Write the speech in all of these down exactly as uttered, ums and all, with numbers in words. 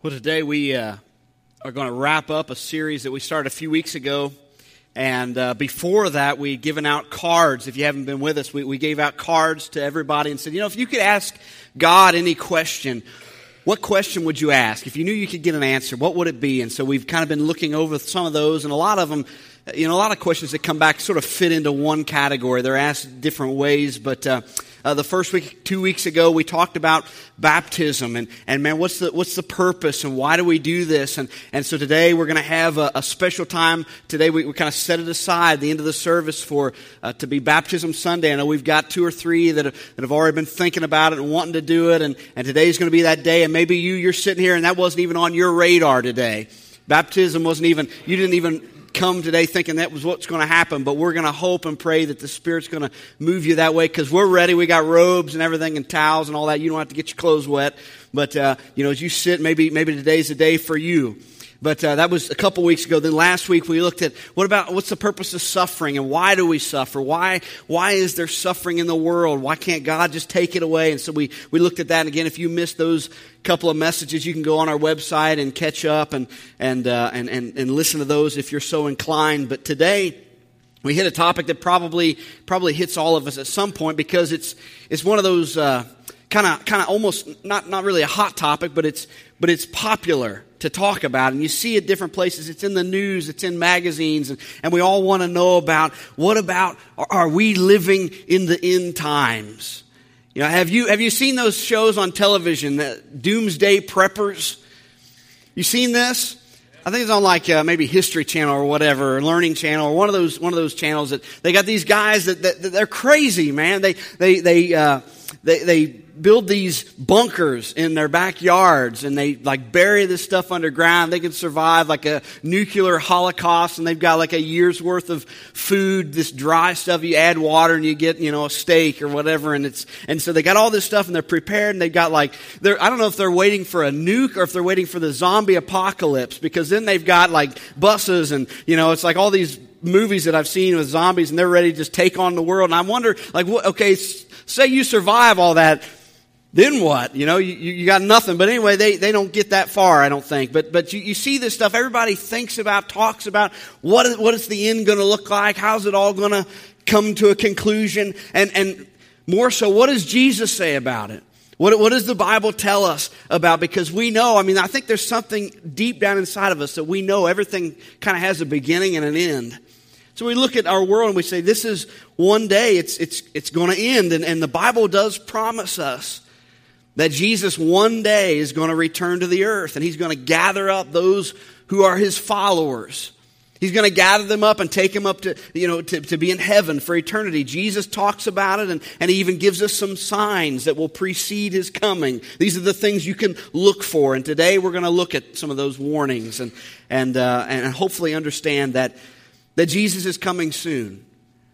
Well, today we uh, are going to wrap up a series that we started a few weeks ago. And uh, before that, we'd given out cards. If you haven't been with us, we, we gave out cards to everybody and said, you know, if you could ask God any question, what question would you ask? If you knew you could get an answer, what would it be? And so we've kind of been looking over some of those, and a lot of them, you know, a lot of questions that come back sort of fit into one category. They're asked different ways, but uh, uh, the first week, two weeks ago, we talked about baptism, and, and man, what's the what's the purpose, and why do we do this? And and so today we're going to have a, a special time. Today we, we kind of set it aside, the end of the service, for uh, to be Baptism Sunday. I know we've got two or three that have, that have already been thinking about it and wanting to do it, and, and today's going to be that day. And maybe you, you're sitting here and that wasn't even on your radar today. Baptism wasn't even, you didn't even come today thinking that was what's going to happen, but we're going to hope and pray that the Spirit's going to move you that way, because we're ready. We got robes and everything and towels and all that. You don't have to get your clothes wet, but uh, you know, as you sit, maybe maybe today's the day for you. But uh, that was a couple weeks ago. Then last week we looked at what about what's the purpose of suffering, and why do we suffer? Why why is there suffering in the world? Why can't God just take it away? And so we, we looked at that. And again, if you missed those couple of messages, you can go on our website and catch up and and uh, and, and and listen to those if you're so inclined. But today we hit a topic that probably probably hits all of us at some point, because it's it's one of those kind of kind of almost not not really a hot topic, but it's but it's popular to talk about, and you see it different places. It's in the news, it's in magazines, and, and we all want to know about, what about, are we living in the end times? You know, have you have you seen those shows on television, the Doomsday Preppers? You seen this? I think it's on like uh, maybe History Channel or whatever, or Learning Channel, or one of those one of those channels that they got these guys that, that, that they're crazy, man. They they they uh, they they build these bunkers in their backyards, and they like bury this stuff underground. They can survive like a nuclear holocaust, and they've got like a year's worth of food, this dry stuff. You add water and you get, you know, a steak or whatever, and it's and so they got all this stuff, and they're prepared, and they've got like they're I don't know if they're waiting for a nuke or if they're waiting for the zombie apocalypse, because then they've got like buses, and you know, it's like all these movies that I've seen with zombies, and they're ready to just take on the world. And I wonder, like, what, okay, say you survive all that, then what? You know, you, you got nothing. But anyway, they, they don't get that far, I don't think. But but you, you see this stuff, everybody thinks about, talks about, what is, what is the end going to look like? How's it all going to come to a conclusion? And and more so, what does Jesus say about it? What, what does the Bible tell us about? Because we know, I mean, I think there's something deep down inside of us that we know everything kind of has a beginning and an end. So we look at our world and we say, this is one day, it's it's it's going to end. And, and the Bible does promise us that Jesus one day is going to return to the earth, and He's going to gather up those who are His followers. He's going to gather them up and take them up to, you know, to, to be in heaven for eternity. Jesus talks about it, and, and He even gives us some signs that will precede His coming. These are the things you can look for. And today we're going to look at some of those warnings and and uh, and hopefully understand that that Jesus is coming soon.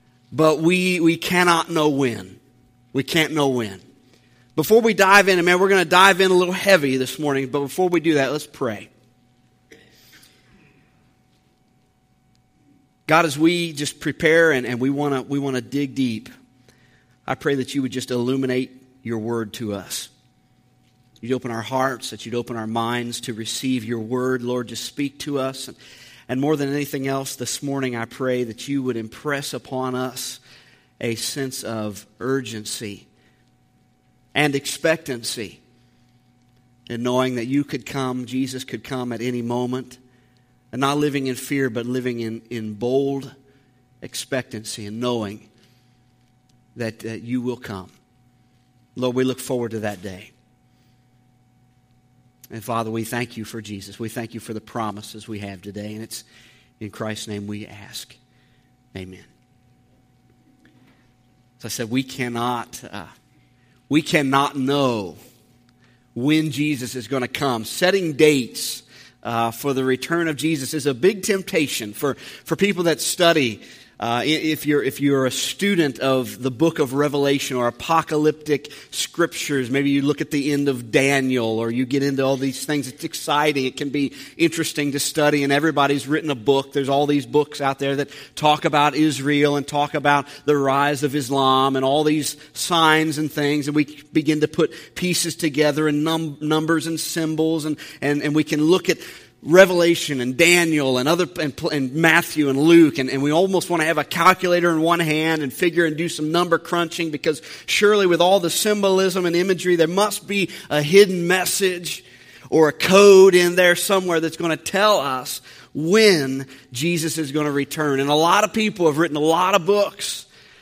But we we cannot know when. We can't know when. Before we dive in, and man, we're going to dive in a little heavy this morning, but before we do that, let's pray. God, as we just prepare and, and we want to we want to dig deep, I pray that you would just illuminate your word to us. You'd open our hearts, that you'd open our minds to receive your word. Lord, just speak to us. And, and more than anything else this morning, I pray that you would impress upon us a sense of urgency and expectancy, and knowing that you could come, Jesus could come at any moment, and not living in fear, but living in, in bold expectancy and knowing that uh, you will come. Lord, we look forward to that day. And Father, we thank you for Jesus. We thank you for the promises we have today, and it's in Christ's name we ask. Amen. As I said, we cannot... Uh, We cannot know when Jesus is going to come. Setting dates uh, for the return of Jesus is a big temptation for, for people that study Uh, if you're if you're a student of the book of Revelation or apocalyptic scriptures, maybe you look at the end of Daniel or you get into all these things. It's exciting. It can be interesting to study, and everybody's written a book. There's all these books out there that talk about Israel and talk about the rise of Islam and all these signs and things, and we begin to put pieces together and num- numbers and symbols, and, and, and we can look at Revelation and Daniel and other and, and Matthew and Luke, and, and we almost want to have a calculator in one hand and figure and do some number crunching, because surely with all the symbolism and imagery, there must be a hidden message or a code in there somewhere that's going to tell us when Jesus is going to return. And a lot of people have written a lot of books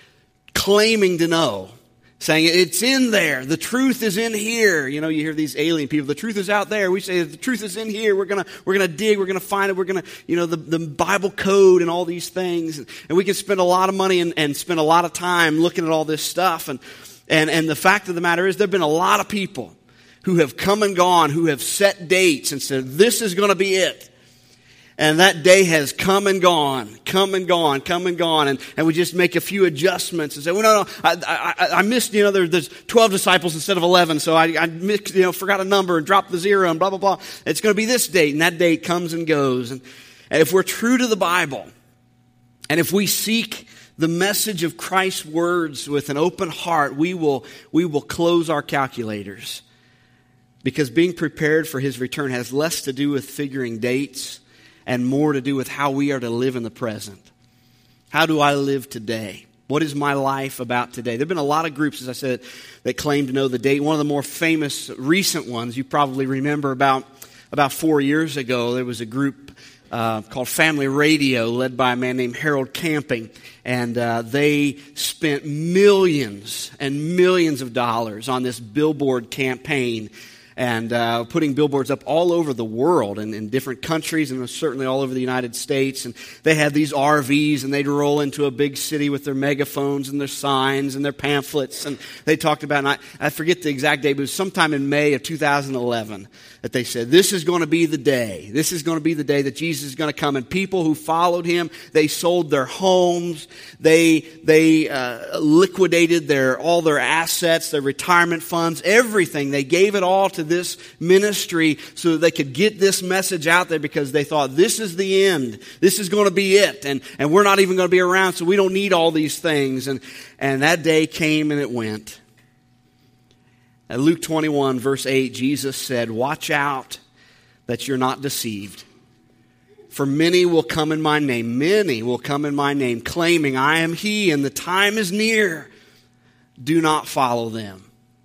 claiming to know, saying it's in there. The truth is in here. You know, you hear these alien people. The truth is out there. We say the truth is in here. We're gonna we're gonna dig. We're gonna find it. We're gonna, you know, the, the Bible code and all these things. And we can spend a lot of money and, and spend a lot of time looking at all this stuff. And and and the fact of the matter is, there've been a lot of people who have come and gone, who have set dates and said this is going to be it. And that day has come and gone, come and gone, come and gone. And, and we just make a few adjustments and say, well, no, no, I, I, I missed, you know, there, there's twelve disciples instead of eleven. So I, I mixed, you know, forgot a number and dropped the zero and blah, blah, blah. It's going to be this date, and that date comes and goes. And, and if we're true to the Bible, and if we seek the message of Christ's words with an open heart, we will, we will close our calculators. Because being prepared for His return has less to do with figuring dates and more to do with how we are to live in the present. How do I live today? What is my life about today? There have been a lot of groups, as I said, that claim to know the date. One of the more famous recent ones, you probably remember about, about four years ago, there was a group uh, called Family Radio, led by a man named Harold Camping. And uh, they spent millions and millions of dollars on this billboard campaign, and uh, putting billboards up all over the world and in different countries, and certainly all over the United States. And they had these R Vs, and they'd roll into a big city with their megaphones and their signs and their pamphlets. And they talked about, and I, I forget the exact date, but it was sometime in May of two thousand eleven that they said, this is going to be the day. This is going to be the day that Jesus is going to come. And people who followed Him, they sold their homes. They they uh, liquidated their all their assets, their retirement funds, everything. They gave it all to this ministry so that they could get this message out there, because they thought this is the end. This is going to be it. And, and we're not even going to be around, so we don't need all these things. And, and that day came and it went. At Luke twenty-one, verse eight, Jesus said, watch out that you're not deceived. For many will come in my name. Many will come in my name, claiming I am He, and the time is near. Do not follow them.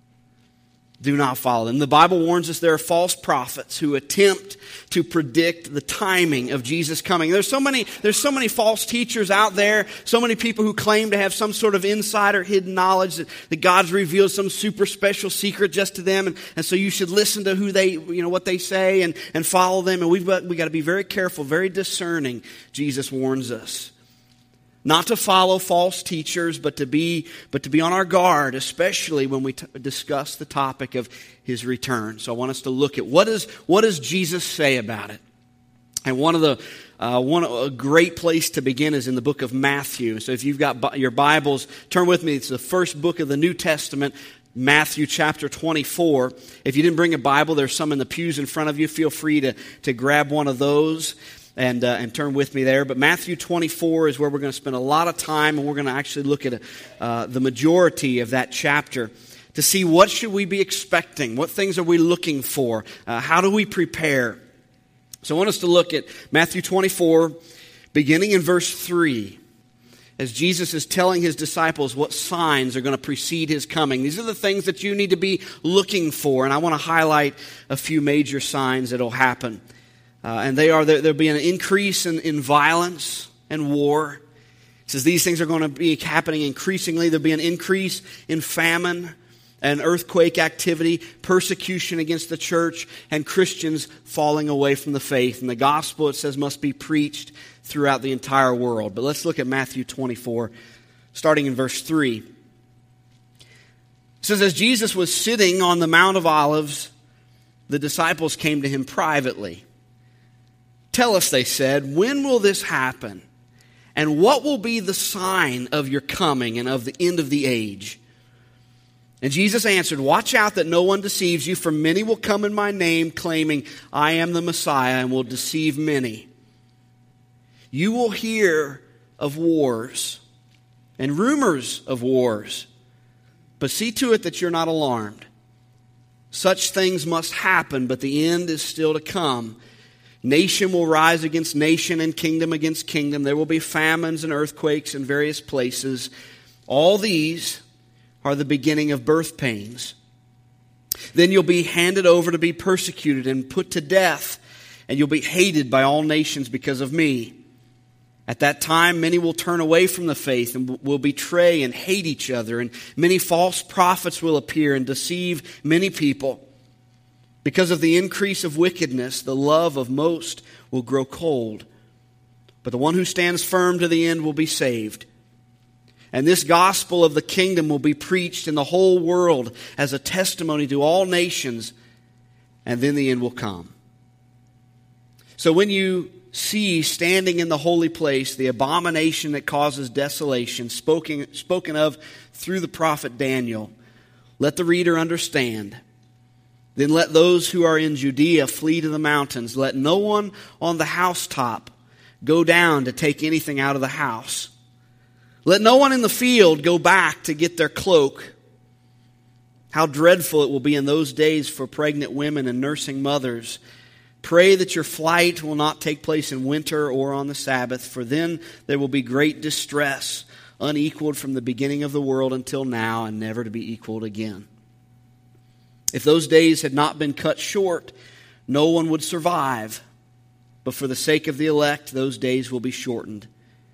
Do not follow them. The Bible warns us there are false prophets who attempt to predict the timing of Jesus coming. There's so many, there's so many false teachers out there, so many people who claim to have some sort of insider hidden knowledge that, that God's revealed some super special secret just to them. And, and so you should listen to who they, you know, what they say and, and follow them. And we've got, we got to be very careful, very discerning, Jesus warns us. Not to follow false teachers, but to be but to be on our guard, especially when we t- discuss the topic of His return. So I want us to look at what does what does Jesus say about it. And one of the uh, one a great place to begin is in the book of Matthew. So if you've got bi- your Bibles, turn with me. It's the first book of the New Testament, Matthew chapter twenty-four. If you didn't bring a Bible, there's some in the pews in front of you. Feel free to to grab one of those. And uh, and turn with me there. But Matthew twenty-four is where we're going to spend a lot of time, and we're going to actually look at uh, the majority of that chapter to see what should we be expecting, what things are we looking for, uh, how do we prepare. So I want us to look at Matthew twenty-four, beginning in verse three, as Jesus is telling His disciples what signs are going to precede His coming. These are the things that you need to be looking for, and I want to highlight a few major signs that will happen. Uh, and they are, there, there'll be an increase in, in violence and war. It says these things are going to be happening increasingly. There'll be an increase in famine and earthquake activity, persecution against the church, and Christians falling away from the faith. And the gospel, it says, must be preached throughout the entire world. But let's look at Matthew twenty-four, starting in verse three. It says, as Jesus was sitting on the Mount of Olives, the disciples came to Him privately. Tell us, they said, when will this happen? And what will be the sign of your coming and of the end of the age? And Jesus answered, watch out that no one deceives you, for many will come in my name, claiming, I am the Messiah, and will deceive many. You will hear of wars and rumors of wars, but see to it that you're not alarmed. Such things must happen, but the end is still to come. Nation will rise against nation and kingdom against kingdom. There will be famines and earthquakes in various places. All these are the beginning of birth pains. Then you'll be handed over to be persecuted and put to death, and you'll be hated by all nations because of me. At that time, many will turn away from the faith and will betray and hate each other, and many false prophets will appear and deceive many people. Because of the increase of wickedness, the love of most will grow cold. But the one who stands firm to the end will be saved. And this gospel of the kingdom will be preached in the whole world as a testimony to all nations, and then the end will come. So when you see standing in the holy place the abomination that causes desolation, spoken, spoken of through the prophet Daniel, let the reader understand. Then let those who are in Judea flee to the mountains. Let no one on the housetop go down to take anything out of the house. Let no one in the field go back to get their cloak. How dreadful it will be in those days for pregnant women and nursing mothers. Pray that your flight will not take place in winter or on the Sabbath, for then there will be great distress, unequaled from the beginning of the world until now, and never to be equaled again. If those days had not been cut short, no one would survive. But for the sake of the elect, those days will be shortened.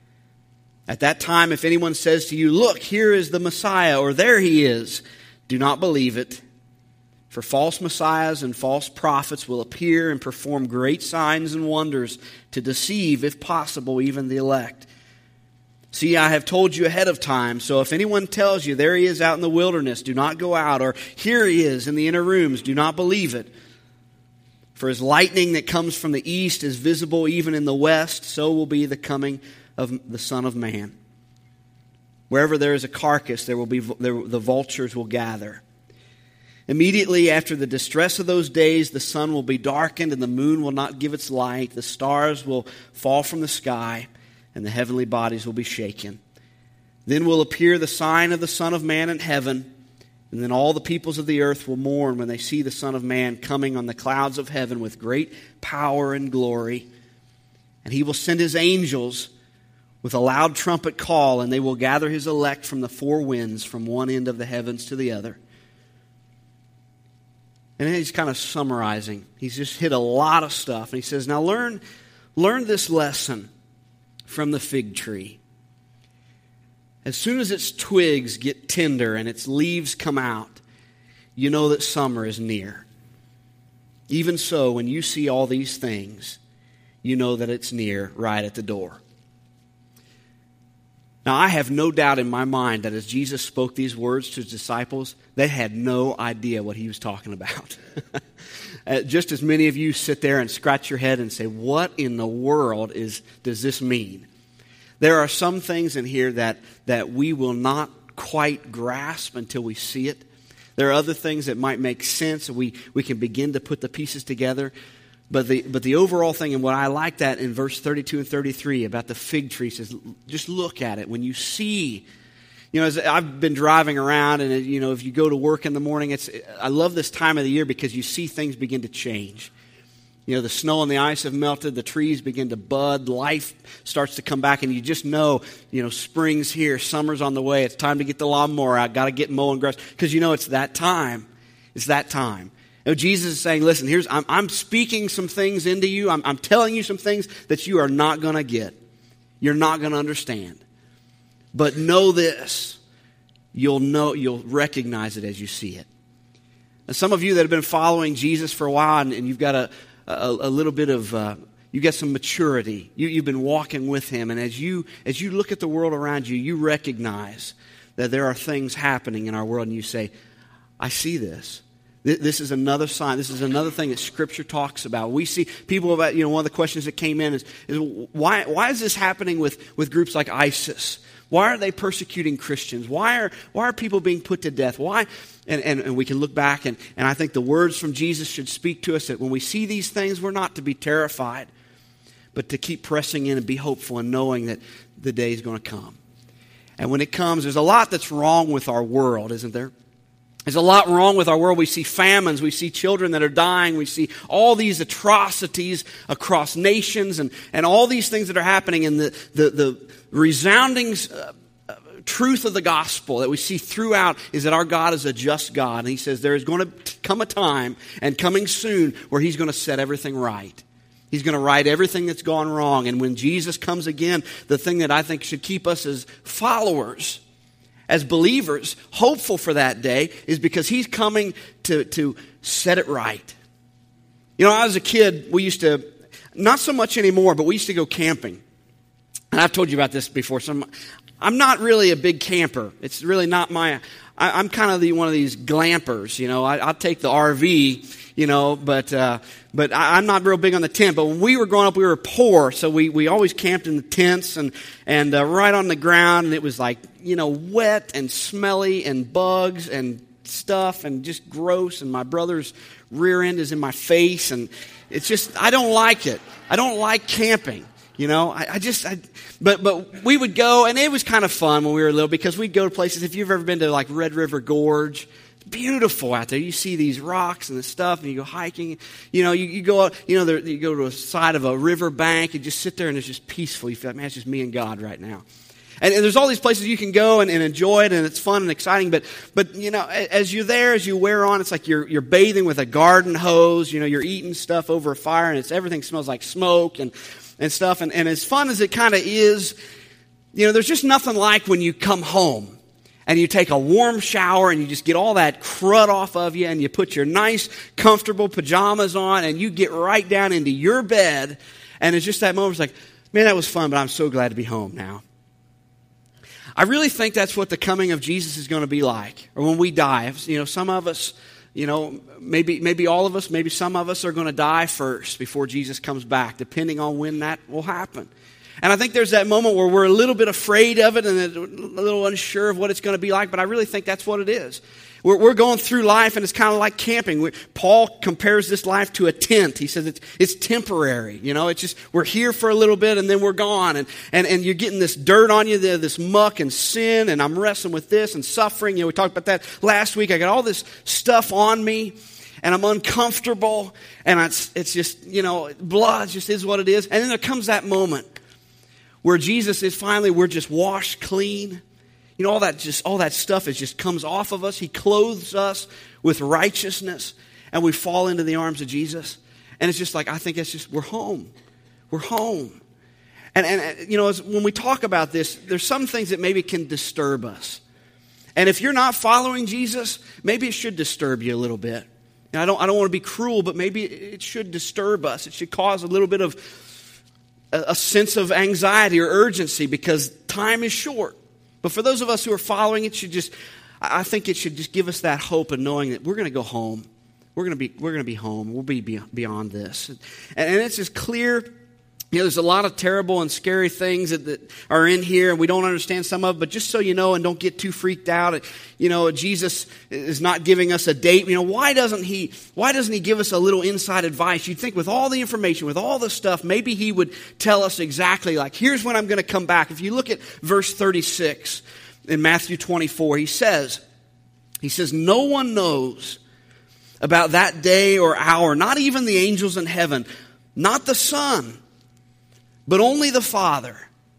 At that time, if anyone says to you, look, here is the Messiah, or there he is, do not believe it. For false messiahs and false prophets will appear and perform great signs and wonders to deceive, if possible, even the elect. See, I have told you ahead of time, so if anyone tells you, there he is out in the wilderness, do not go out, or here he is in the inner rooms, do not believe it. For as lightning that comes from the east is visible even in the west, so will be the coming of the Son of Man. Wherever there is a carcass, there will be there, the vultures will gather. Immediately after the distress of those days, the sun will be darkened, and the moon will not give its light. The stars will fall from the sky, and the heavenly bodies will be shaken. Then will appear the sign of the Son of Man in heaven, and then all the peoples of the earth will mourn when they see the Son of Man coming on the clouds of heaven with great power and glory. And he will send his angels with a loud trumpet call, and they will gather his elect from the four winds, from one end of the heavens to the other. And then he's kind of summarizing. He's just hit a lot of stuff. And he says, now learn, learn this lesson from the fig tree. As soon as its twigs get tender and its leaves come out, you know that summer is near. Even so, when you see all these things, you know that it's near, right at the door. Now, I have no doubt in my mind that as Jesus spoke these words to his disciples, they had no idea what he was talking about. uh, just as many of you sit there and scratch your head and say, what in the world is does this mean? There are some things in here that, that we will not quite grasp until we see it. There are other things that might make sense, and we, we can begin to put the pieces together. But the but the overall thing, and what I like that in verse thirty-two and thirty-three about the fig tree, says, just look at it. When you see, you know, as I've been driving around, and you know, if you go to work in the morning, it's I love this time of the year because you see things begin to change. You know, the snow and the ice have melted, the trees begin to bud, life starts to come back, and you just know, you know, spring's here, summer's on the way, it's time to get the lawnmower out, got to get mowing grass, because you know it's that time. It's that time. You know, Jesus is saying, listen, here's I'm, I'm speaking some things into you. I'm, I'm telling you some things that you are not going to get. You're not going to understand. But know this. You'll know, you'll recognize it as you see it. And some of you that have been following Jesus for a while, and, and you've got a, a, a little bit of, uh, you got some maturity. You, you've been walking with him. And as you, as you look at the world around you, you recognize that there are things happening in our world, and you say, I see this. This is another sign. This is another thing that Scripture talks about. We see people about, you know, one of the questions that came in is, is why, why is this happening with, with groups like ISIS? Why are they persecuting Christians? Why are, why are people being put to death? Why? And, and, and we can look back, and, and I think the words from Jesus should speak to us that when we see these things, we're not to be terrified, but to keep pressing in and be hopeful and knowing that the day is going to come. And when it comes, there's a lot that's wrong with our world, isn't there? There's a lot wrong with our world. We see famines. We see children that are dying. We see all these atrocities across nations and, and all these things that are happening. And the, the, the resounding uh, uh, truth of the gospel that we see throughout is that our God is a just God. And He says there is going to come a time, and coming soon, where He's going to set everything right. He's going to right everything that's gone wrong. And when Jesus comes again, the thing that I think should keep us as followers, as believers, hopeful for that day, is because He's coming to, to set it right. You know, as a kid, we used to, not so much anymore, but we used to go camping. And I've told you about this before. So I'm, I'm not really a big camper. It's really not my, I, I'm kind of the, one of these glampers, you know. I, I'll take the R V, you know, but uh, but I, I'm not real big on the tent. But when we were growing up, we were poor, so we, we always camped in the tents and, and uh, right on the ground, and it was like, you know, wet and smelly and bugs and stuff and just gross, and my brother's rear end is in my face, and it's just, I don't like it. I don't like camping. You know, I, I just, I, but but we would go, and it was kind of fun when we were little, because we'd go to places. If you've ever been to like Red River Gorge, beautiful out there. You see these rocks and the stuff, and you go hiking. You know, you, you go out, you know, there, you go to a side of a river bank and just sit there, and it's just peaceful. You feel like, man, it's just me and God right now. And, and there's all these places you can go and, and enjoy it, and it's fun and exciting. But, but you know, as you're there, as you wear on, it's like you're you're bathing with a garden hose. You know, you're eating stuff over a fire, and it's everything smells like smoke and and stuff. And, and as fun as it kind of is, you know, there's just nothing like when you come home and you take a warm shower and you just get all that crud off of you, and you put your nice, comfortable pajamas on, and you get right down into your bed, and it's just that moment. It's like, man, that was fun, but I'm so glad to be home now. I really think that's what the coming of Jesus is going to be like, or when we die. You know, some of us, you know, maybe maybe all of us, maybe some of us are going to die first before Jesus comes back, depending on when that will happen. And I think there's that moment where we're a little bit afraid of it and a little unsure of what it's going to be like, but I really think that's what it is. We're, we're going through life, and it's kind of like camping. We, Paul compares this life to a tent. He says it's, it's temporary. You know, it's just, we're here for a little bit and then we're gone. And, and, and you're getting this dirt on you, this muck and sin, and I'm wrestling with this and suffering. You know, we talked about that last week. I got all this stuff on me, and I'm uncomfortable, and it's, it's just, you know, blood just is what it is. And then there comes that moment where Jesus is finally, we're just washed clean. You know, all that just all that stuff is just comes off of us. He clothes us with righteousness, and we fall into the arms of Jesus. And it's just like, I think it's just, we're home. We're home. And, and you know, as, when we talk about this, there's some things that maybe can disturb us. And if you're not following Jesus, maybe it should disturb you a little bit. And I don't, I don't want to be cruel, but maybe it should disturb us. It should cause a little bit of a, a sense of anxiety or urgency, because time is short. But for those of us who are following, it should just, I think it should just give us that hope of knowing that we're going to go home. We're going to be, we're going to be home. We'll be beyond this. And, and it's just clear. You know, there's a lot of terrible and scary things that, that are in here, and we don't understand some of it. But just so you know, and don't get too freaked out, you know, Jesus is not giving us a date. You know, why doesn't he? Why doesn't he give us a little inside advice? You'd think with all the information, with all the stuff, maybe he would tell us exactly, like, here's when I'm going to come back. If you look at verse thirty-six in Matthew twenty-four, he says, he says, no one knows about that day or hour, not even the angels in heaven, not the Son, but only the Father.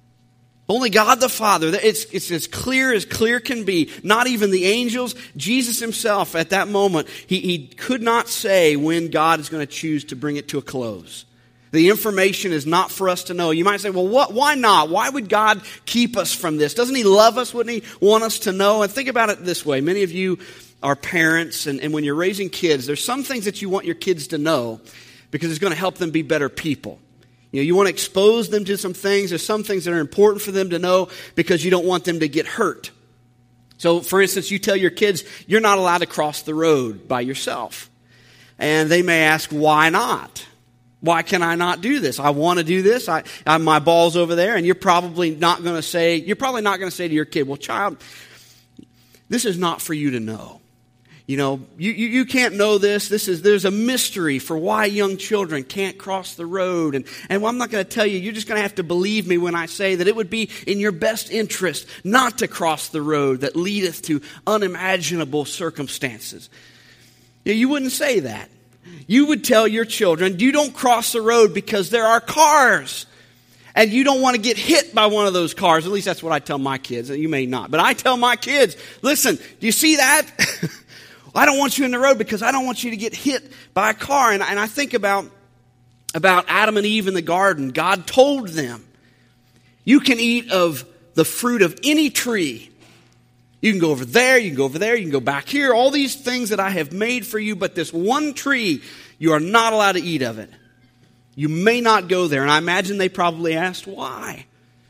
Only God the Father. It's, it's as clear as clear can be. Not even the angels. Jesus himself at that moment, he, he could not say when God is going to choose to bring it to a close. The information is not for us to know. You might say, well, what, why not? Why would God keep us from this? Doesn't he love us? Wouldn't he want us to know? And think about it this way. Many of you are parents, and, and when you're raising kids, there's some things that you want your kids to know because it's going to help them be better people. You know, you want to expose them to some things. There's some things that are important for them to know because you don't want them to get hurt. So, for instance, you tell your kids you're not allowed to cross the road by yourself. And they may ask, why not? Why can I not do this? I want to do this. I, I my ball's over there. And you're probably not going to say, you're probably not going to say to your kid, well, child, this is not for you to know. You know, you, you, you can't know this. This is, there's a mystery for why young children can't cross the road. And, and well, I'm not going to tell you. You're just going to have to believe me when I say that it would be in your best interest not to cross the road that leadeth to unimaginable circumstances. You, you wouldn't say that. You would tell your children, you don't cross the road because there are cars. And you don't want to get hit by one of those cars. At least that's what I tell my kids. You may not. But I tell my kids, listen, do you see that? I don't want you in the road because I don't want you to get hit by a car. And, and I think about, about Adam and Eve in the garden. God told them, you can eat of the fruit of any tree. You can go over there, you can go over there, you can go back here. All these things that I have made for you, but this one tree, you are not allowed to eat of it. You may not go there. And I imagine they probably asked, why?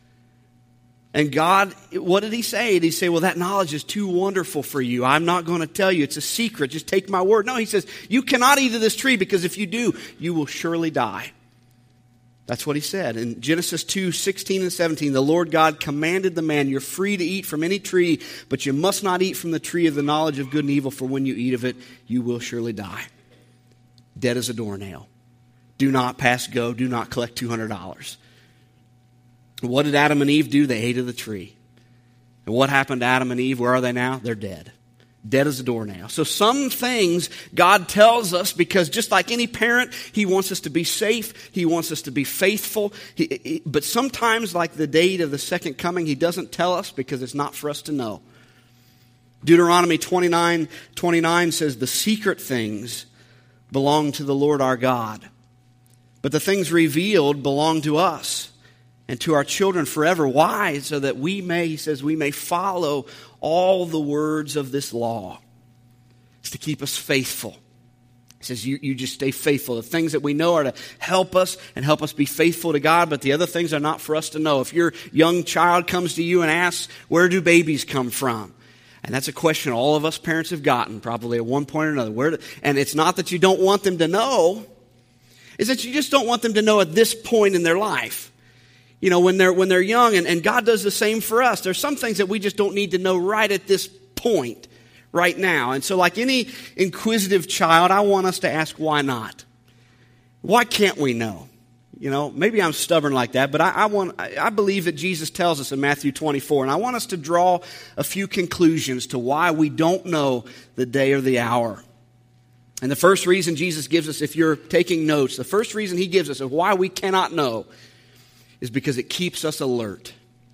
And God, what did he say? Did he say, well, that knowledge is too wonderful for you. I'm not going to tell you. It's a secret. Just take my word. No, he says, you cannot eat of this tree because if you do, you will surely die. That's what he said. In Genesis two, sixteen and seventeen, the Lord God commanded the man, you're free to eat from any tree, but you must not eat from the tree of the knowledge of good and evil, for when you eat of it, you will surely die. Dead as a doornail. Do not pass go. Do not collect two hundred dollars. What did Adam and Eve do? They ate of the tree. And what happened to Adam and Eve? Where are they now? They're dead. Dead as a doornail. So some things God tells us because just like any parent, he wants us to be safe. He wants us to be faithful. He, he, but sometimes, like the date of the second coming, he doesn't tell us because it's not for us to know. Deuteronomy twenty-nine twenty-nine says, the secret things belong to the Lord our God. But the things revealed belong to us and to our children forever. Why? So that we may, he says, we may follow all the words of this law. It's to keep us faithful. He says, you, you just stay faithful. The things that we know are to help us and help us be faithful to God, but the other things are not for us to know. If your young child comes to you and asks, where do babies come from? And that's a question all of us parents have gotten probably at one point or another. Where do, and it's not that you don't want them to know. Is that you just don't want them to know at this point in their life. You know, when they're when they're young, and, and God does the same for us. There's some things that we just don't need to know right at this point, right now. And so like any inquisitive child, I want us to ask, why not? Why can't we know? You know, maybe I'm stubborn like that, but I, I want I, I believe that Jesus tells us in Matthew twenty-four, and I want us to draw a few conclusions to why we don't know the day or the hour. And the first reason Jesus gives us, if you're taking notes, the first reason he gives us of why we cannot know is because it keeps us alert.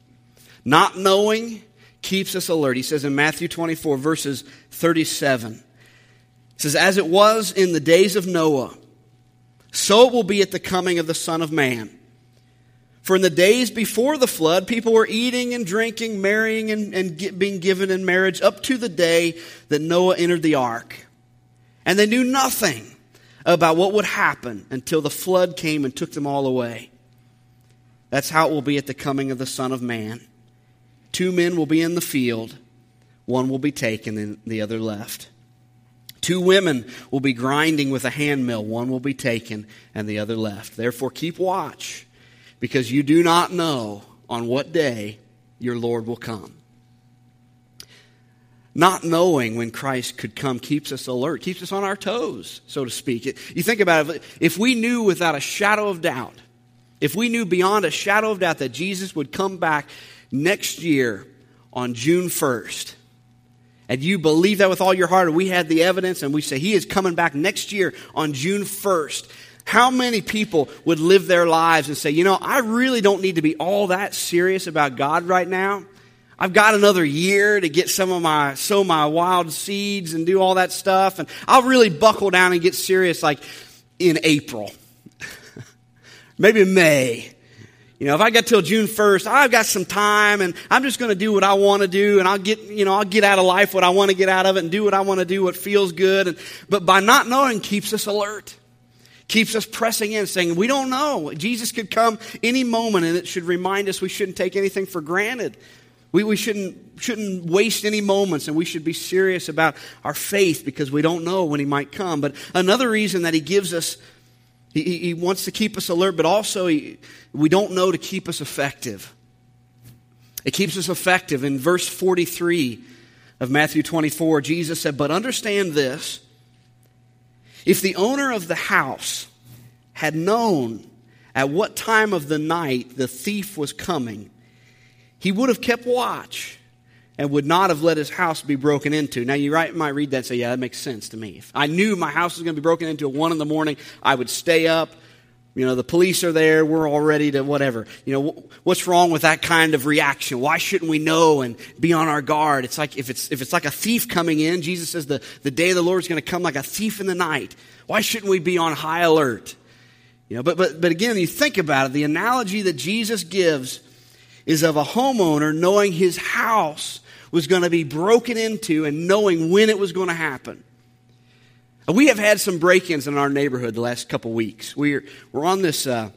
Not knowing keeps us alert. He says in Matthew twenty-four, verses thirty-seven, it says, as it was in the days of Noah, so it will be at the coming of the Son of Man. For in the days before the flood, people were eating and drinking, marrying and, and get, being given in marriage up to the day that Noah entered the ark. And they knew nothing about what would happen until the flood came and took them all away. That's how it will be at the coming of the Son of Man. Two men will be in the field. One will be taken and the other left. Two women will be grinding with a handmill. One will be taken and the other left. Therefore keep watch, because you do not know on what day your Lord will come. Not knowing when Christ could come keeps us alert, keeps us on our toes, so to speak. You think about it, if we knew without a shadow of doubt, if we knew beyond a shadow of doubt that Jesus would come back next year on June first, and you believe that with all your heart, and we had the evidence, and we say he is coming back next year on June first, how many people would live their lives and say, you know, I really don't need to be all that serious about God right now. I've got another year to get some of my, sow my wild seeds and do all that stuff. And I'll really buckle down and get serious like in April. Maybe May. You know, if I got till June first, I've got some time and I'm just going to do what I want to do, and I'll get, you know, I'll get out of life what I want to get out of it and do what I want to do, what feels good. And, but by not knowing keeps us alert. Keeps us pressing in, saying, we don't know. Jesus could come any moment, and it should remind us we shouldn't take anything for granted. We, we shouldn't, shouldn't waste any moments, and we should be serious about our faith because we don't know when he might come. But another reason that he gives us, he, he wants to keep us alert, but also he, we don't know to keep us effective. It keeps us effective. In verse forty-three of Matthew twenty-four, Jesus said, "But understand this, if the owner of the house had known at what time of the night the thief was coming, he would have kept watch and would not have let his house be broken into." Now, you might read that and say, yeah, that makes sense to me. If I knew my house was going to be broken into at one in the morning, I would stay up. You know, the police are there. We're all ready to whatever. You know, what's wrong with that kind of reaction? Why shouldn't we know and be on our guard? It's like if it's if it's like a thief coming in, Jesus says the, the day of the Lord is going to come like a thief in the night. Why shouldn't we be on high alert? You know, but but but again, you think about it, the analogy that Jesus gives is of a homeowner knowing his house was going to be broken into and knowing when it was going to happen. We have had some break-ins in our neighborhood the last couple weeks. We're we're on this uh,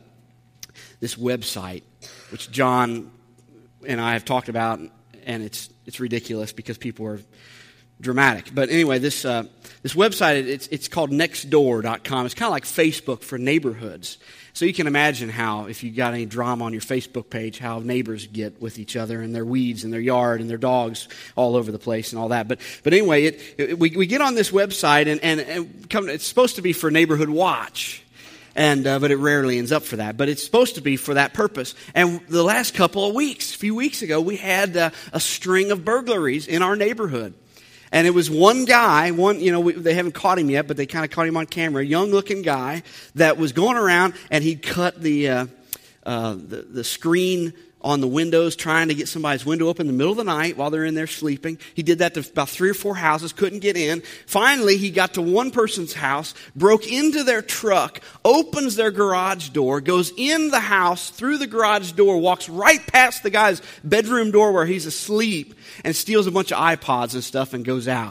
this website, which John and I have talked about, and it's it's ridiculous because people are dramatic. But anyway, this uh, this website, it's it's called nextdoor dot com. It's kind of like Facebook for neighborhoods. So you can imagine how, if you got any drama on your Facebook page, how neighbors get with each other and their weeds in their yard and their dogs all over the place and all that. But but anyway, it, it, we we get on this website and and, and come, it's supposed to be for neighborhood watch, and uh, but it rarely ends up for that. But it's supposed to be for that purpose. And the last couple of weeks, a few weeks ago, we had uh, a string of burglaries in our neighborhood. And it was one guy, one, you know, we, they haven't caught him yet, but they kind of caught him on camera, a young-looking guy that was going around, and he cut the, uh, uh, the the screen on the windows, trying to get somebody's window open in the middle of the night while they're in there sleeping. He did that to about three or four houses, couldn't get in. Finally, he got to one person's house, broke into their truck, opens their garage door, goes in the house through the garage door, walks right past the guy's bedroom door where he's asleep, and steals a bunch of iPods and stuff and goes out.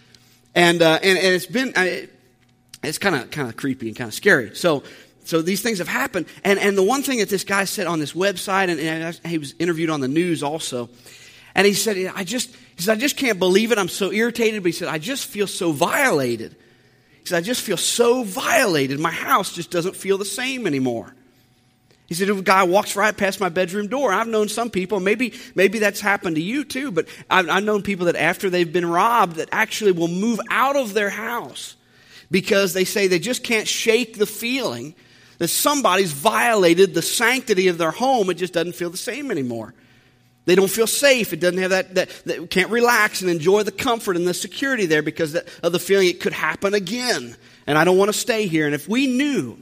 And uh, and, and it's been, uh, it's kind of kind of creepy and kind of scary. So so these things have happened. And and the one thing that this guy said on this website, and, and he was interviewed on the news also, and he said, I just, he said, I just can't believe it. I'm so irritated. But he said, I just feel so violated. He said, I just feel so violated. My house just doesn't feel the same anymore. He said, if a guy walks right past my bedroom door, I've known some people, maybe maybe that's happened to you too, but I've, I've known people that after they've been robbed that actually will move out of their house because they say they just can't shake the feeling that somebody's violated the sanctity of their home. It just doesn't feel the same anymore. They don't feel safe. It doesn't have that, that, that can't relax and enjoy the comfort and the security there because of the feeling it could happen again. And I don't want to stay here. And if we knew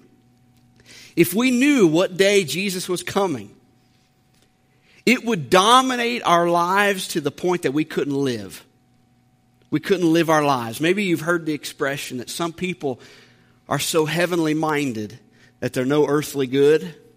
If we knew what day Jesus was coming, it would dominate our lives to the point that we couldn't live. We couldn't live our lives. Maybe you've heard the expression that some people are so heavenly minded that they're no earthly good.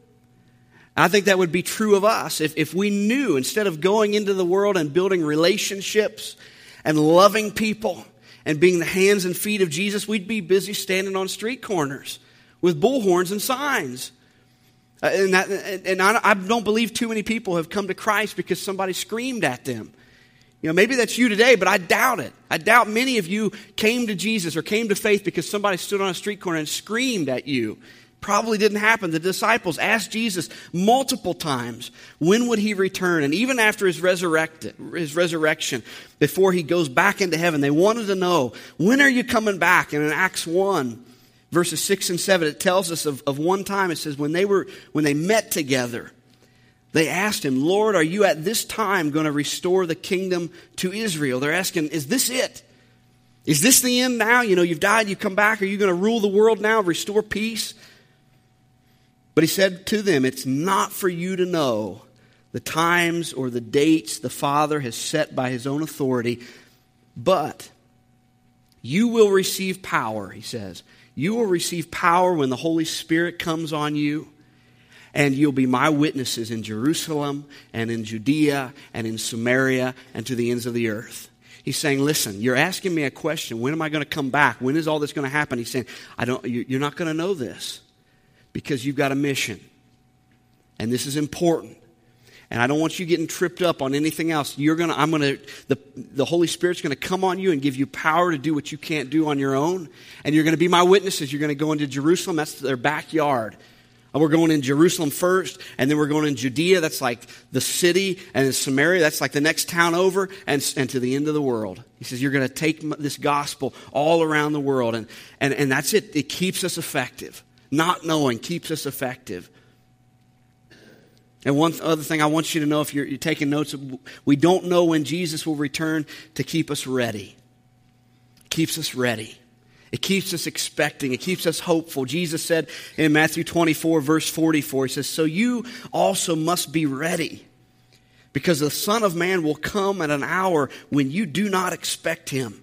I think that would be true of us. If, if we knew, instead of going into the world and building relationships and loving people and being the hands and feet of Jesus, we'd be busy standing on street corners with bullhorns and signs. Uh, and that, and I, I don't believe too many people have come to Christ because somebody screamed at them. You know, maybe that's you today, but I doubt it. I doubt many of you came to Jesus or came to faith because somebody stood on a street corner and screamed at you. Probably didn't happen. The disciples asked Jesus multiple times, when would he return? And even after his, resurrected, his resurrection, before he goes back into heaven, they wanted to know, when are you coming back? And in Acts one, verses six and seven, it tells us of, of one time, it says, when they were when they met together, they asked him, Lord, are you at this time going to restore the kingdom to Israel? They're asking, is this it? Is this the end now? You know, you've died, you come back. Are you going to rule the world now, restore peace? But he said to them, it's not for you to know the times or the dates the Father has set by his own authority, but you will receive power, he says. You will receive power when the Holy Spirit comes on you, and you'll be my witnesses in Jerusalem and in Judea and in Samaria and to the ends of the earth. He's saying, listen, you're asking me a question. When am I going to come back? When is all this going to happen? He's saying, I don't. You're not going to know this because you've got a mission. And this is important. And I don't want you getting tripped up on anything else. You're gonna, I'm gonna, the, the Holy Spirit's gonna come on you and give you power to do what you can't do on your own. And you're gonna be my witnesses. You're gonna go into Jerusalem. That's their backyard. And we're going in Jerusalem first, and then we're going in Judea. That's like the city, and in Samaria. That's like the next town over, and, and to the end of the world. He says you're gonna take this gospel all around the world, and and and that's it. It keeps us effective. Not knowing keeps us effective. And one other thing I want you to know, if you're, you're taking notes, we don't know when Jesus will return to keep us ready. It keeps us ready. It keeps us expecting. It keeps us hopeful. Jesus said in Matthew twenty-four, verse forty-four, he says, so you also must be ready, because the Son of Man will come at an hour when you do not expect him.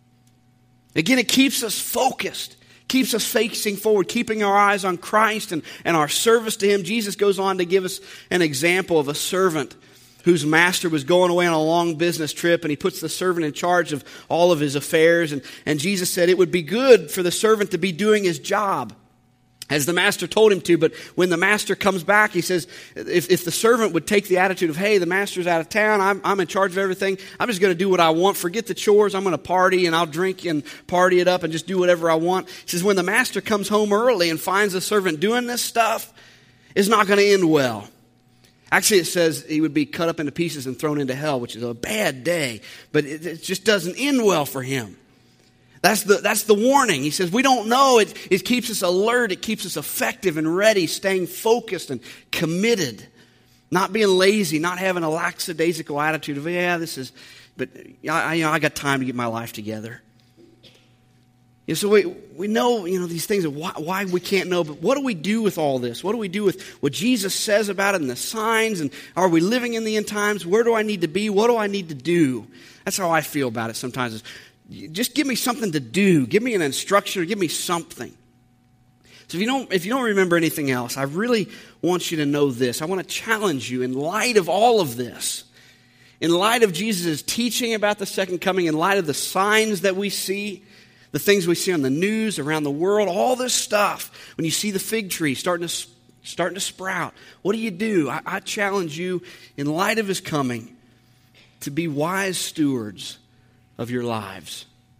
Again, it keeps us focused. Keeps us facing forward, keeping our eyes on Christ and, and our service to him. Jesus goes on to give us an example of a servant whose master was going away on a long business trip, and he puts the servant in charge of all of his affairs. And, and Jesus said it would be good for the servant to be doing his job as the master told him to. But when the master comes back, he says, if, if the servant would take the attitude of, hey, the master's out of town, I'm, I'm in charge of everything, I'm just going to do what I want, forget the chores, I'm going to party, and I'll drink and party it up and just do whatever I want. He says, when the master comes home early and finds the servant doing this stuff, it's not going to end well. Actually, it says he would be cut up into pieces and thrown into hell, which is a bad day, but it, it just doesn't end well for him. That's the, that's the warning. He says, we don't know. It, it keeps us alert. It keeps us effective and ready, staying focused and committed. Not being lazy, not having a lackadaisical attitude of, yeah, this is, but I, you know, I got time to get my life together. You know, so we, we know, you know, these things of why, why we can't know, but what do we do with all this? What do we do with what Jesus says about it and the signs? And are we living in the end times? Where do I need to be? What do I need to do? That's how I feel about it sometimes. Is, just give me something to do. Give me an instruction or give me something. So if you don't, if you don't remember anything else, I really want you to know this. I want to challenge you in light of all of this, in light of Jesus' teaching about the second coming, in light of the signs that we see, the things we see on the news around the world, all this stuff. When you see the fig tree starting to, starting to sprout, what do you do? I, I challenge you in light of his coming to be wise stewards of your lives.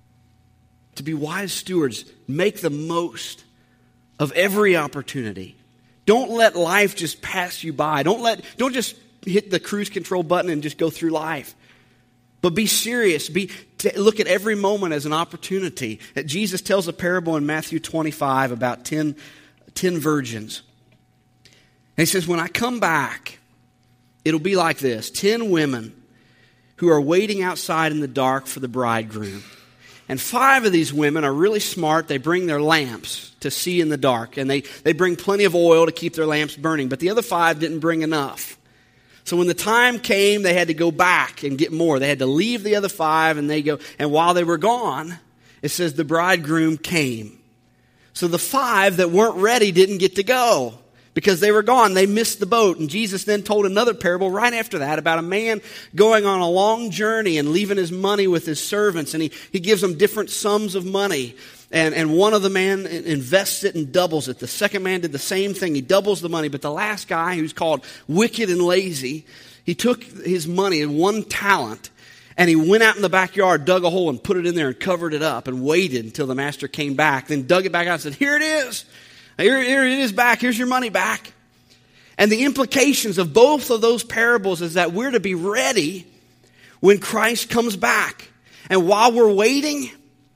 To be wise stewards. Make the most of every opportunity. Don't let life just pass you by. Don't let don't just hit the cruise control button and just go through life. But be serious. Be t- look at every moment as an opportunity. That Jesus tells a parable in Matthew twenty-five about ten, ten virgins. And he says, when I come back, it'll be like this. Ten women who are waiting outside in the dark for the bridegroom. And five of these women are really smart. They bring their lamps to see in the dark. And they, they bring plenty of oil to keep their lamps burning. But the other five didn't bring enough. So when the time came, they had to go back and get more. They had to leave the other five and they go. And while they were gone, it says the bridegroom came. So the five that weren't ready didn't get to go. Because they were gone, they missed the boat. And Jesus then told another parable right after that about a man going on a long journey and leaving his money with his servants. And he, he gives them different sums of money. And, and one of the man invests it and doubles it. The second man did the same thing. He doubles the money. But the last guy, who's called wicked and lazy, he took his money and one talent, and he went out in the backyard, dug a hole and put it in there and covered it up and waited until the master came back. Then dug it back out and said, here it is. Here, here it is back. Here's your money back. And the implications of both of those parables is that we're to be ready when Christ comes back. And while we're waiting,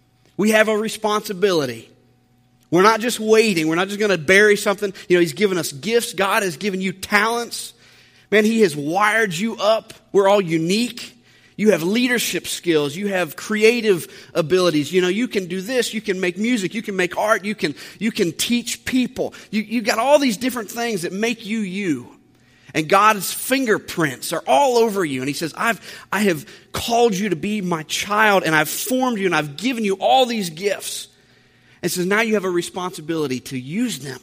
we have a responsibility. We're not just waiting. We're not just going to bury something. You know, he's given us gifts. God has given you talents. Man, he has wired you up. We're all unique. You have leadership skills. You have creative abilities. You know, you can do this. You can make music. You can make art. You can, you can teach people. You, you got all these different things that make you you. And God's fingerprints are all over you. And he says, I've, I have called you to be my child, and I've formed you, and I've given you all these gifts. And says, now you have a responsibility to use them,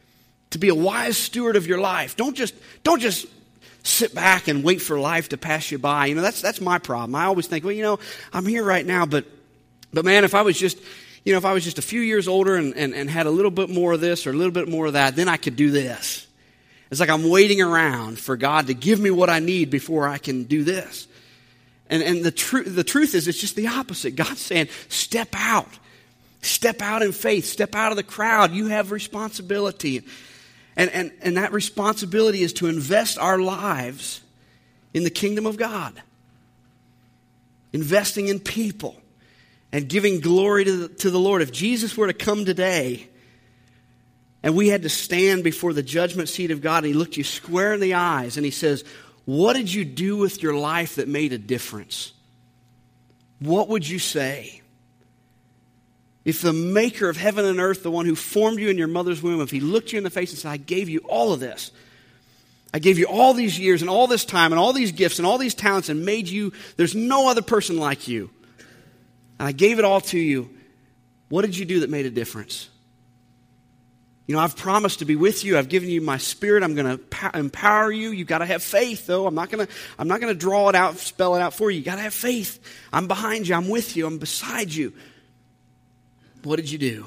to be a wise steward of your life. Don't just, don't just sit back and wait for life to pass you by. You know, that's that's my problem. I always think, well, you know, I'm here right now, but but man, if I was just, you know, if I was just a few years older and, and, and had a little bit more of this or a little bit more of that, then I could do this. It's like I'm waiting around for God to give me what I need before I can do this. And, and the, tr- the truth is, it's just the opposite. God's saying, step out. Step out in faith. Step out of the crowd. You have responsibility. And, and, and that responsibility is to invest our lives in the kingdom of God. Investing in people and giving glory to the, to the Lord. If Jesus were to come today and we had to stand before the judgment seat of God and he looked you square in the eyes and he says, what did you do with your life that made a difference? What would you say? If the maker of heaven and earth, the one who formed you in your mother's womb, if he looked you in the face and said, I gave you all of this. I gave you all these years and all this time and all these gifts and all these talents and made you, there's no other person like you. And I gave it all to you. What did you do that made a difference? You know, I've promised to be with you. I've given you my spirit. I'm going to empower you. You've got to have faith, though. I'm not going to, I'm not going to draw it out, spell it out for you. You've got to have faith. I'm behind you. I'm with you. I'm beside you. What did you do?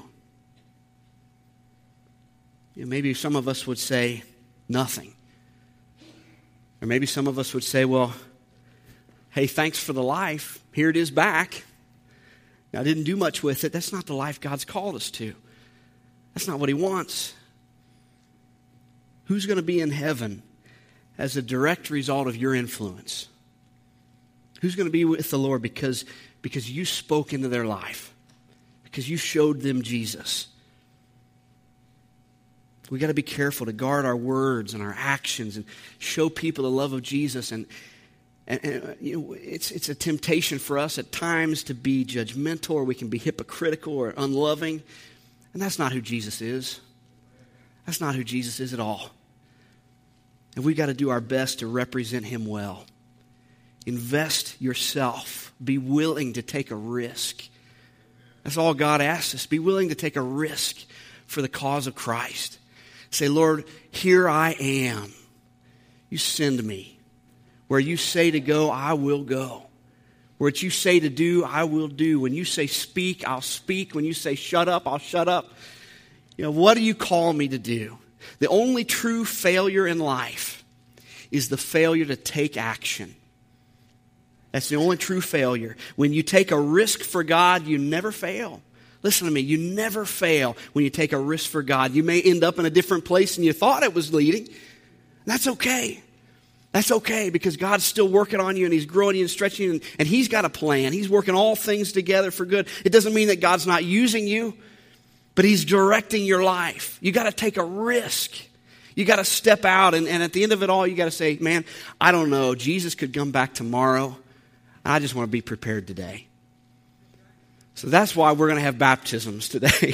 You know, maybe some of us would say nothing. Or maybe some of us would say, well, hey, thanks for the life. Here it is back. I didn't do much with it. That's not the life God's called us to. That's not what he wants. Who's going to be in heaven as a direct result of your influence? Who's going to be with the Lord because, because you spoke into their life? Because you showed them Jesus. We got to be careful to guard our words and our actions and show people the love of Jesus. And, and, and you know, it's it's a temptation for us at times to be judgmental, or we can be hypocritical or unloving. And that's not who Jesus is. That's not who Jesus is at all. And we've got to do our best to represent him well. Invest yourself. Be willing to take a risk. That's all God asks us. Be willing to take a risk for the cause of Christ. Say, Lord, here I am. You send me. Where you say to go, I will go. What you say to do, I will do. When you say speak, I'll speak. When you say shut up, I'll shut up. You know, what do you call me to do? The only true failure in life is the failure to take action. That's the only true failure. When you take a risk for God, you never fail. Listen to me, you never fail when you take a risk for God. You may end up in a different place than you thought it was leading. That's okay. That's okay, because God's still working on you and he's growing you and stretching you, and, and he's got a plan. He's working all things together for good. It doesn't mean that God's not using you, but he's directing your life. You got to take a risk. You got to step out, and, and at the end of it all, you got to say, man, I don't know. Jesus could come back tomorrow. I just want to be prepared today. So that's why we're going to have baptisms today.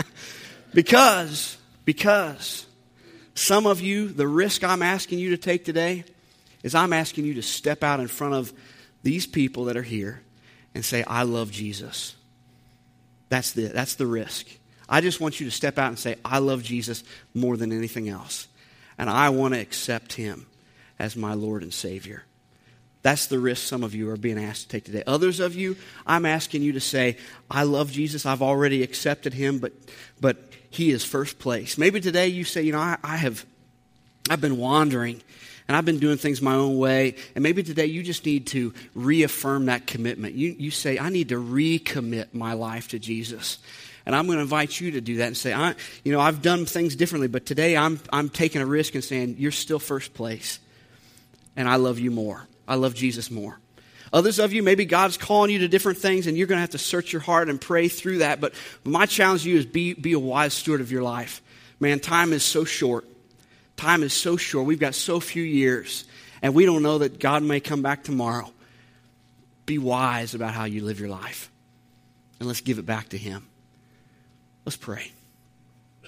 because, because some of you, the risk I'm asking you to take today is I'm asking you to step out in front of these people that are here and say, I love Jesus. That's the, that's the risk. I just want you to step out and say, I love Jesus more than anything else. And I want to accept him as my Lord and Savior. That's the risk some of you are being asked to take today. Others of you, I'm asking you to say, I love Jesus. I've already accepted him, but but he is first place. Maybe today you say, you know, I, I have, I've been wandering and I've been doing things my own way. And maybe today you just need to reaffirm that commitment. You, you say, I need to recommit my life to Jesus. And I'm going to invite you to do that and say, I, you know, I've done things differently, but today I'm I'm taking a risk and saying, you're still first place. And I love you more. I love Jesus more. Others of you, maybe God's calling you to different things and you're going to have to search your heart and pray through that. But my challenge to you is be, be a wise steward of your life. Man, time is so short. Time is so short. We've got so few years. And we don't know that God may come back tomorrow. Be wise about how you live your life. And let's give it back to him. Let's pray.